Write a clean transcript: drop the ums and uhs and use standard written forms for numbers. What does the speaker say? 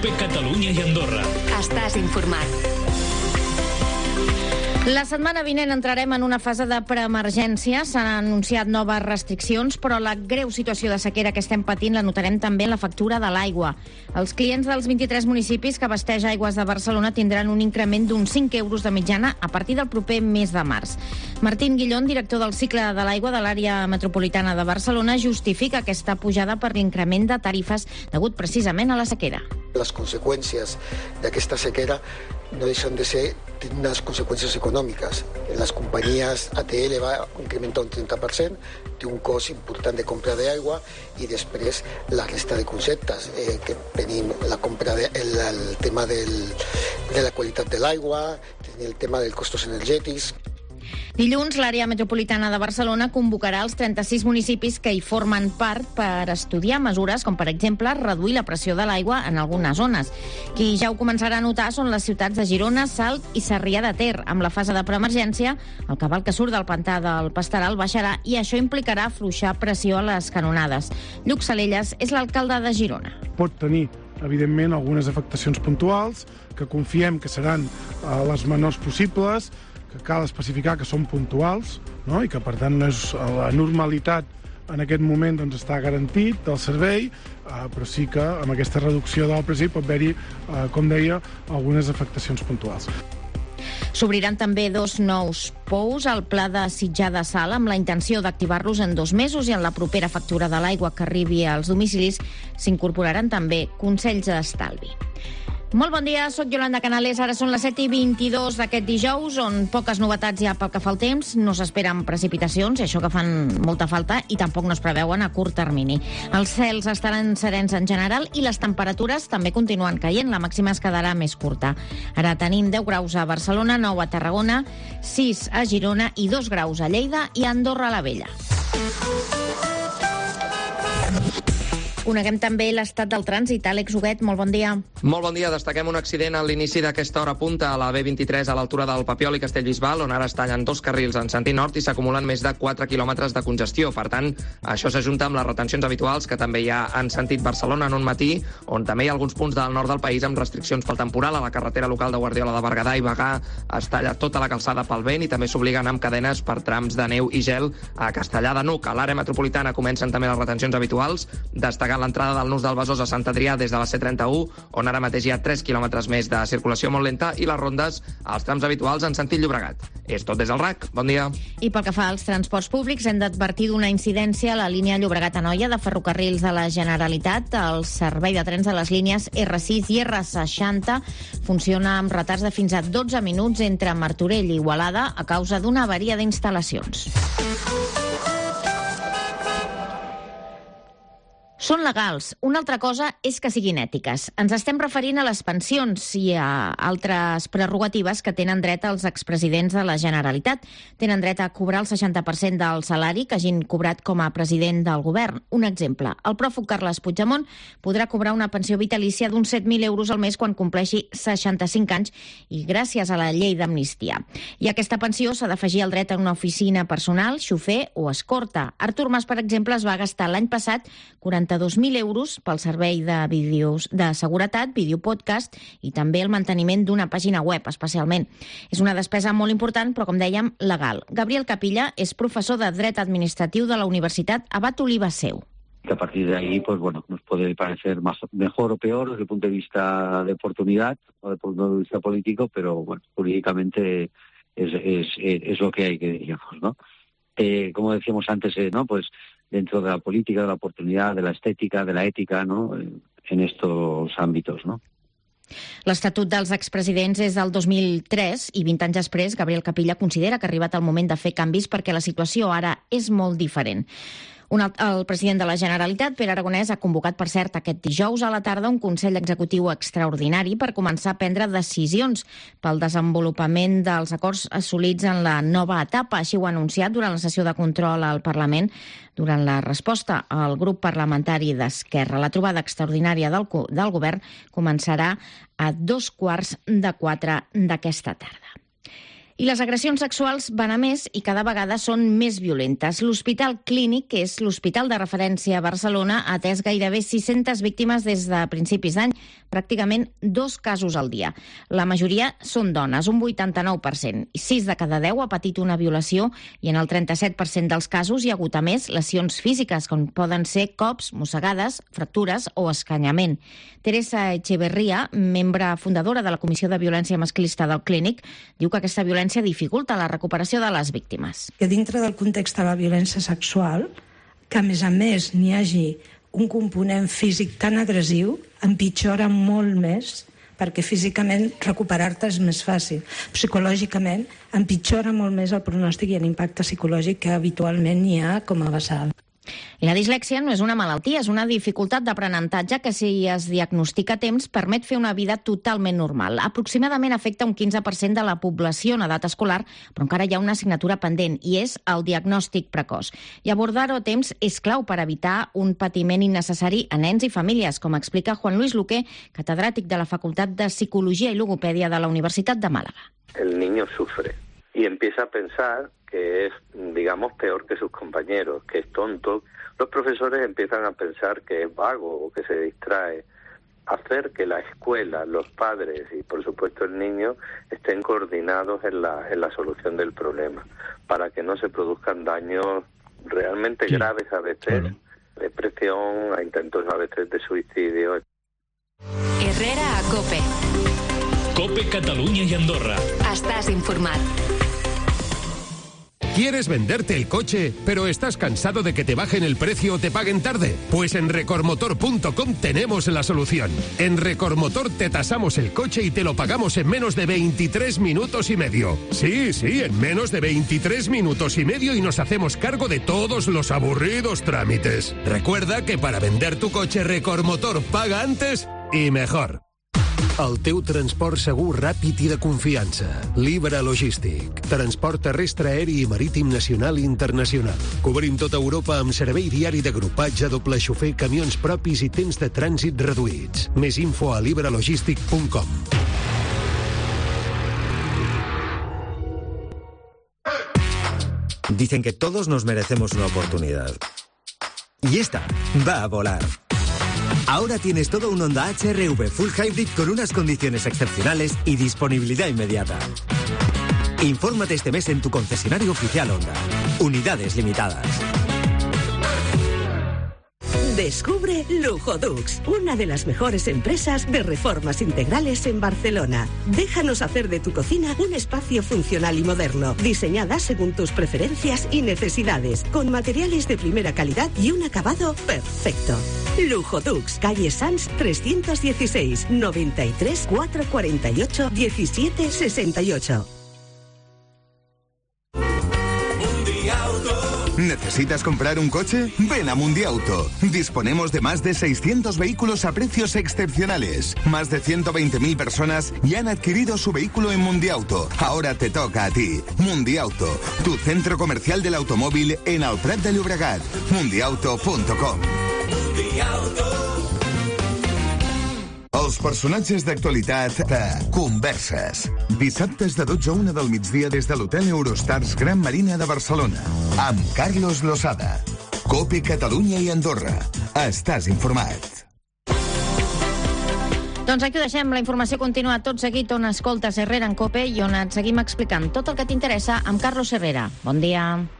COPE Catalunya i Andorra. Estàs informat. La setmana vinent entrarem en una fase de preemergència. S'han anunciat noves restriccions, però la greu situació de sequera que estem patint la notarem també en la factura de l'aigua. Els clients dels 23 municipis que abasteix Aigües de Barcelona tindran un increment d'uns 5 euros de mitjana a partir del proper mes de març. Martín Guillón, director del cicle de l'aigua de l'àrea metropolitana de Barcelona, justifica aquesta pujada per l'increment de tarifes degut precisament a la sequera. Les conseqüències d'aquesta sequera no deixen de ser unes conseqüències econòmiques. Les companyies ATL va incrementar un 30%, té un cost important de compra d'aigua i després la resta de conceptes, que tenim la compra el tema de la qualitat de l'aigua, el tema dels costos energètics. Dilluns, l'àrea metropolitana de Barcelona convocarà els 36 municipis que hi formen part per estudiar mesures com, per exemple, reduir la pressió de l'aigua en algunes zones. Qui ja ho començarà a notar són les ciutats de Girona, Salt i Sarrià de Ter. Amb la fase de preemergència, el cabal que surt del pantà del Pasteral baixarà i això implicarà afluixar pressió a les canonades. Lluc Salelles és l'alcalde de Girona. Pot tenir, evidentment, algunes afectacions puntuals, que confiem que seran les menors possibles, que cal especificar que són puntuals, no? I que, per tant, la normalitat en aquest moment doncs, està garantit del servei, però sí que amb aquesta reducció del preu pot haver-hi, com deia, algunes afectacions puntuals. S'obriran també 2 nous pous al Pla de Sitjar de Sal amb la intenció d'activar-los en 2 mesos i en la propera factura de l'aigua que arribi als domicilis s'incorporaran també consells d'estalvi. Molt bon dia, soc Yolanda Canales. Ara són les 7:22 d'aquest dijous, on poques novetats hi ha pel que fa al temps. No s'esperen precipitacions, i això que fan molta falta, i tampoc no es preveuen a curt termini. Els cels estaran serens en general i les temperatures també continuen caient. La màxima es quedarà més curta. Ara tenim 10 graus a Barcelona, 9 a Tarragona, 6 a Girona i 2 graus a Lleida i a Andorra la Vella. Coneguem també l'estat del trànsit. Àlex Huguet, molt bon dia. Molt bon dia. Destaquem un accident a l'inici d'aquesta hora punta a la B23 a l'altura del Papiol i Castellbisbal, on ara es tallen 2 carrils en sentit nord i s'acumulen més de 4 quilòmetres de congestió. Per tant, això s'ajunta amb les retencions habituals que també hi ha en sentit Barcelona en un matí, on també hi ha alguns punts del nord del país amb restriccions pel temporal. A la carretera local de Guardiola de Berguedà i Bagà es talla tota la calçada pel vent i també s'obliguen amb cadenes per trams de neu i gel a Castellar de N'Hug. A l'àrea metropolitana comencen també les retencions habituals, destacant l'entrada del Nus del Besòs a Sant Adrià des de la C31, on ara mateix hi ha 3 quilòmetres més de circulació molt lenta, i les rondes als trams habituals en sentit Llobregat. És tot des del RAC. Bon dia. I pel que fa als transports públics, hem d'advertir d'una incidència a la línia Llobregat-Anoia de Ferrocarrils de la Generalitat. El servei de trens de les línies R6 i R60 funciona amb retards de fins a 12 minuts entre Martorell i Igualada a causa d'una avaria d'instal·lacions. Són legals. Una altra cosa és que siguin ètiques. Ens estem referint a les pensions i a altres prerrogatives que tenen dret als expresidents de la Generalitat. Tenen dret a cobrar el 60% del salari que hagin cobrat com a president del govern. Un exemple, el pròfug Carles Puigdemont podrà cobrar una pensió vitalícia d'uns 7.000 euros al mes quan compleixi 65 anys i gràcies a la llei d'amnistia. I a aquesta pensió s'ha d'afegir el dret a una oficina personal, xofer o escorta. Artur Mas, per exemple, es va gastar l'any passat 42.000 euros pel servei de vídeos de seguretat, videopodcast i també el manteniment d'una pàgina web, especialment. És una despesa molt important, però, com dèiem, legal. Gabriel Capilla és professor de Dret Administratiu de la Universitat Abat Oliba Seu. Que a partir de ahí, pues bueno, nos puede parecer mejor o peor desde el punto de vista de oportunidad o desde el punto de vista político, pero bueno, jurídicamente es lo que hay, que digamos, ¿no? Como decíamos antes, ¿no? Pues dentro de la política, de la oportunidad, de la estética, de la ética, ¿no? En estos ámbitos, ¿no? L'Estatut dels expresidents és del 2003 i 20 anys després Gabriel Capilla considera que ha arribat el moment de fer canvis perquè la situació ara és molt diferent. El president de la Generalitat, Pere Aragonès, ha convocat, per cert, aquest dijous a la tarda un Consell Executiu extraordinari per començar a prendre decisions pel desenvolupament dels acords assolits en la nova etapa. Així ho ha anunciat durant la sessió de control al Parlament durant la resposta al grup parlamentari d'Esquerra. La trobada extraordinària del govern començarà a 3:15 d'aquesta tarda. I les agressions sexuals van a més i cada vegada són més violentes. L'Hospital Clínic, que és l'hospital de referència a Barcelona, ha atès gairebé 600 víctimes des de principis d'any, pràcticament 2 casos al dia. La majoria són dones, un 89%, i 6 de cada 10 ha patit una violació i en el 37% dels casos hi ha hagut a més lesions físiques, com poden ser cops, mossegades, fractures o escanyament. Teresa Echeverría, membre fundadora de la Comissió de Violència Masclista del Clínic, diu que aquesta violència dificulta la recuperació de les víctimes. Que dintre del context de la violència sexual, que a més n'hi hagi un component físic tan agressiu, empitjora molt més, perquè físicament recuperar-te és més fàcil. Psicològicament empitjora molt més el pronòstic i l'impacte psicològic que habitualment hi ha com a vessal. I la dislèxia no és una malaltia, és una dificultat d'aprenentatge que, si es diagnostica a temps, permet fer una vida totalment normal. Aproximadament afecta un 15% de la població en edat escolar, però encara hi ha una assignatura pendent, i és el diagnòstic precoç. I abordar-ho a temps és clau per evitar un patiment innecessari a nens i famílies, com explica Juan Luis Luque, catedràtic de la Facultat de Psicologia i Logopèdia de la Universitat de Màlaga. El niño sufre y empieza a pensar que es, digamos, peor que sus compañeros, que es tonto. Los profesores empiezan a pensar que es vago o que se distrae. Hacer que la escuela, los padres y, por supuesto, el niño estén coordinados en la solución del problema, para que no se produzcan daños realmente graves a veces, depresión, a intentos a veces de suicidio. Herrera a COPE. COPE Catalunya y Andorra. Estás informat. ¿Quieres venderte el coche, pero estás cansado de que te bajen el precio o te paguen tarde? Pues en Recormotor.com tenemos la solución. En Recormotor te tasamos el coche y te lo pagamos en menos de 23 minutos y medio. Sí, en menos de 23 minutos y medio, y nos hacemos cargo de todos los aburridos trámites. Recuerda que para vender tu coche, Recormotor paga antes y mejor. El teu transport segur, ràpid i de confiança. Libre Logístic. Transport terrestre, aeri i marítim nacional i internacional. Cobrim tota Europa amb servei diari de grupatge, doble xofer, camions propis i temps de trànsit reduïts. Més info a librelogistic.com. Dicen que todos nos merecemos una oportunidad. Y esta va a volar. Ahora tienes todo un Honda HR-V Full Hybrid con unas condiciones excepcionales y disponibilidad inmediata. Infórmate este mes en tu concesionario oficial Honda. Unidades limitadas. Descubre Lujodux, una de las mejores empresas de reformas integrales en Barcelona. Déjanos hacer de tu cocina un espacio funcional y moderno, diseñada según tus preferencias y necesidades, con materiales de primera calidad y un acabado perfecto. Lujodux, calle Sans 316, 93 448 1768. ¿Necesitas comprar un coche? Ven a Mundiauto. Disponemos de más de 600 vehículos a precios excepcionales. Más de 120.000 personas ya han adquirido su vehículo en Mundiauto. Ahora te toca a ti. Mundiauto, tu centro comercial del automóvil en el Prat de Llobregat. Mundiauto.com. Els personatges d'actualitat de Converses. Dissabtes de 12 a 1 del migdia des de l'Hotel Eurostars Gran Marina de Barcelona. Amb Carlos Losada. COPE Catalunya i Andorra. Estàs informat. Doncs aquí ho deixem. La informació continua tot seguit on escoltes Herrera en COPE i on et seguim explicant tot el que t'interessa amb Carlos Herrera. Bon dia.